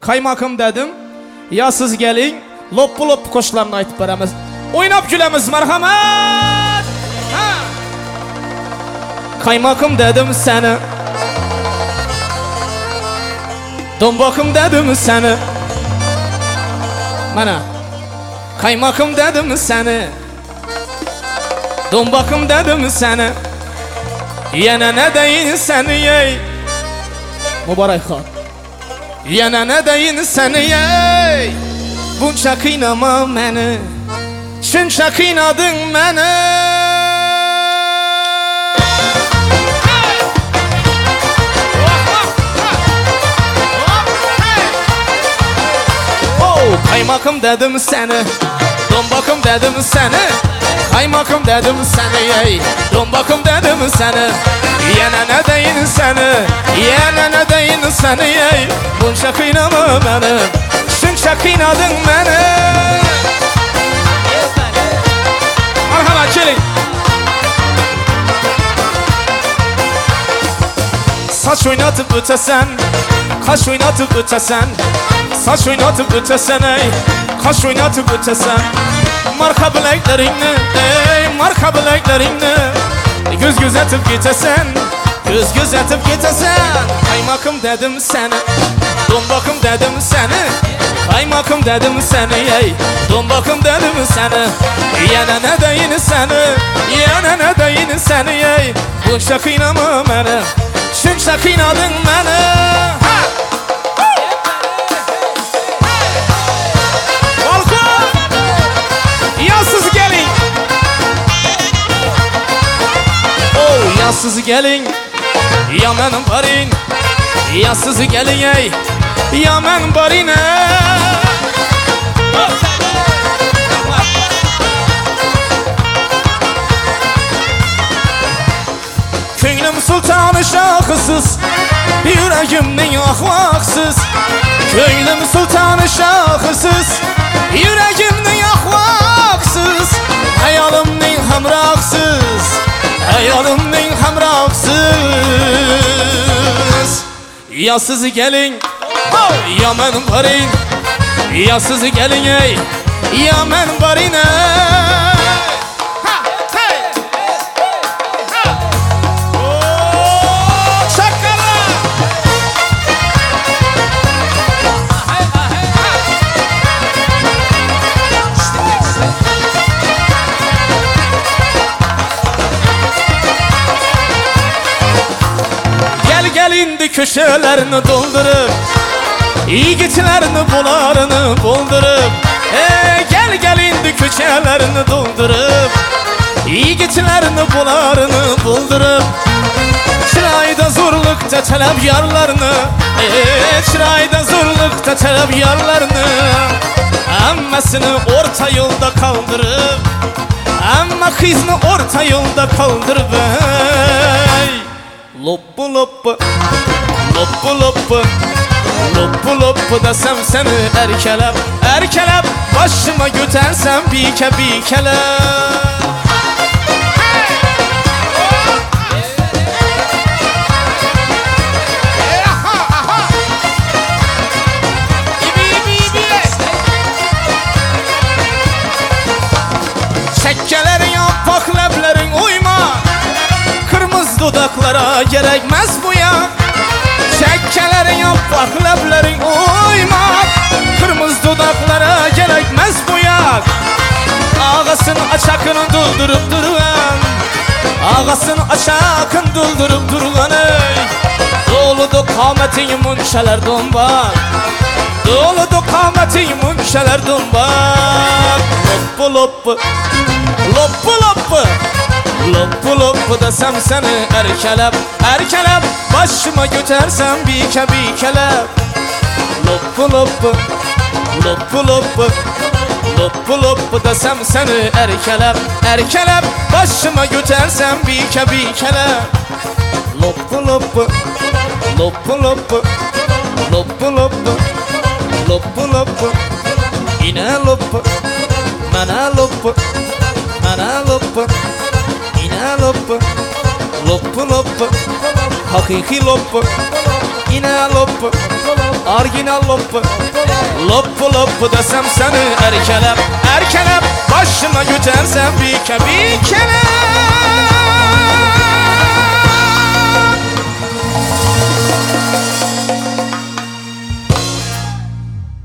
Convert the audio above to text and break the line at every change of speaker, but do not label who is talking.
Kaymakım dedim, ya siz gelin, loppu loppu koşularını aytıp veremiz. Oynap gülemiz, merhamet. Kaymakım dedim seni, dombakım dedim seni. Bana, kaymakım dedim seni, dombakım dedim seni. Yine ne deyin seni yey, mübarek ha. Yine ne deyin seni yey, bunca kıynama beni, çünkü kıynadın beni. Kaymakım dedim seni, dombakım dedim seni. Kaymakım dedim seni ey, dombakım dedim seni. Yine ne deyin seni, yine ne deyin seni ey, bunca kıynama beni, çünkü kıynadın beni. Merhaba gelin. Saç oynatıp ötesen, kaş oynatıp ötesen. Saç oynatıp ötesen ey, kaş oynatıp ötesen. Marka bileklerini ey, marka bileklerini. Göz göz atıp gitesen, göz göz atıp gitesen. Kaymakım dedim seni, dombakım dedim seni. Kaymakım dedim seni ey, dombakım dedim seni. Yine ne deyin seni, yine ne deyin seni ey, bunca kıynama beni, çünkü kıynadın beni. Ya siz gelin, ya benim barin. Ya siz gelin ey, ya benim barin. Könlüm sultanı şahısız, yüreğimden ahvaksız. Könlüm sultanı şahısız, yüreğimden ahvaksız. Hayalimden hamraksız, hayalimden hamraksız. Ya siz gelin, ya benim barin. Ya siz gelin ey, ya benim barin. Indi köşelerini doldurup, yiğitlerini bularını buldurup. Gel indi köşelerini doldurup, yiğitlerini bularını buldurup. Çırayda zorlukta talep yarlarını, çırayda zorlukta talep yarlarını. Ammasını orta yolda kaldırıp, amma kızını orta yolda kaldırıp. Loppu loppu, loppu loppu, loppu loppu desem seni erkelep, erkelep. Başıma götürsem bike bikele. Çekkelerin yapak leblerin uyma, kırmızı dudaklara gerekmez bu ya. Çekkelerin yapak leblerin uyma, kırmızı dudaklara gerekmez bu ya. Ağasını açakını doldurup durulan, ağasını açakını doldurup durulan ey. Doludu kametin munşeler donbak, doludu kametin munşeler donbak. Loppu loppu, loppu loppu, loppu loppu desem seni erkelep, erkelep. Başıma götürsem bike bikelep. Loppu loppu, loppu loppu, loppu loppu desem seni erkelep, erkelep. Başıma götürsem bike bikelep. Loppu loppu, loppu loppu, loppu loppu, loppu loppu. Yine loppu, mana loppu, mana loppu. Yine loppu, loppu loppu, hakiki loppu. yine loppu Argine loppu Loppu loppu desem seni erkelep Erkelep başıma gütersen bir kere